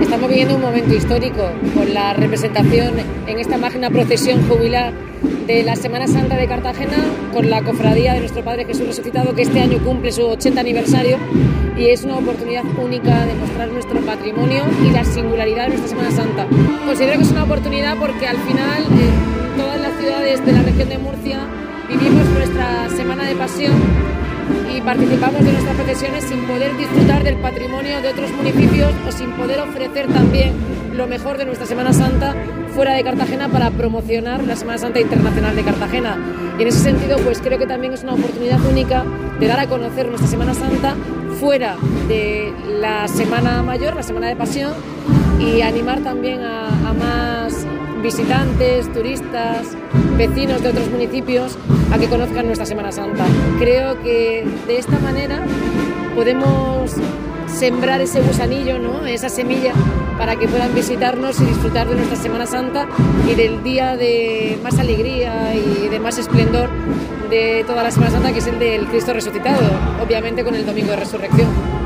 Estamos viviendo un momento histórico con la representación en esta magna procesión jubilar de la Semana Santa de Cartagena con la cofradía de nuestro Padre Jesús Resucitado, que este año cumple su 80 aniversario y es una oportunidad única de mostrar nuestro patrimonio y la singularidad de nuestra Semana Santa. Considero que es una oportunidad porque al final todas las ciudades de la región de Murcia vivimos nuestra Semana de Pasión y participamos de nuestras procesiones sin poder disfrutar del patrimonio de otros municipios o sin poder ofrecer también lo mejor de nuestra Semana Santa fuera de Cartagena para promocionar la Semana Santa Internacional de Cartagena. Y en ese sentido, pues creo que también es una oportunidad única de dar a conocer nuestra Semana Santa fuera de la Semana Mayor, la Semana de Pasión, y animar también a más visitantes, turistas, vecinos de otros municipios a que conozcan nuestra Semana Santa. Creo que de esta manera podemos sembrar ese gusanillo, ¿no? Esa semilla para que puedan visitarnos y disfrutar de nuestra Semana Santa y del día de más alegría y de más esplendor de toda la Semana Santa, que es el del Cristo resucitado, obviamente con el Domingo de Resurrección.